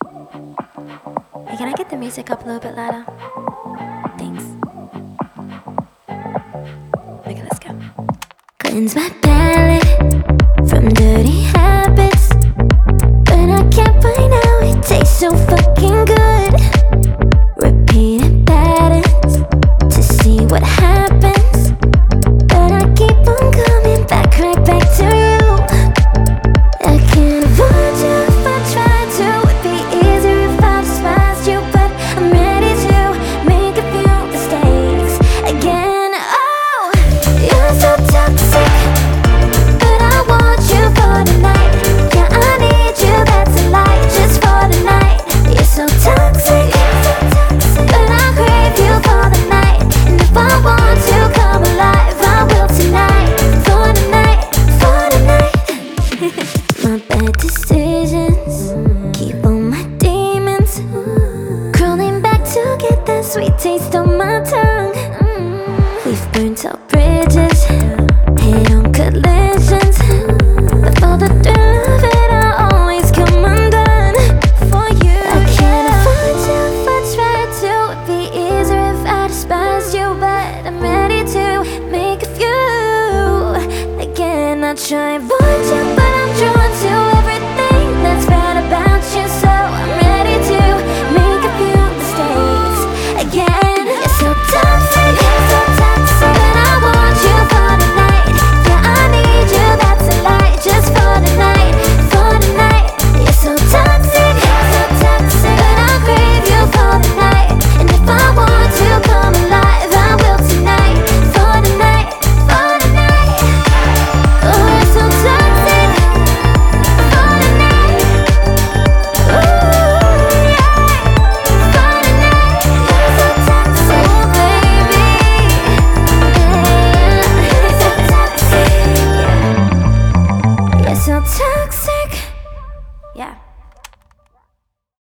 Hey, can I get the music up a little bit louder? Thanks. Okay, let's go. Cleanse my palate from dirty habits, but I can't find out it tastes so fucking good. Repeated patterns to see what happens, but I keep on coming back, right back to you. I can't avoid you if I tried to. It'd be easier if I despised you, but I'm ready to make a few mistakes again. Oh, you're so toxic, but I want you for tonight. Yeah, I need you, that's a lie, just for tonight. You're so toxic, but I crave you for the night. And if I want to come alive, I will tonight. For tonight, for tonight. My bad decisions keep all my demons crawling back to get that sweet taste on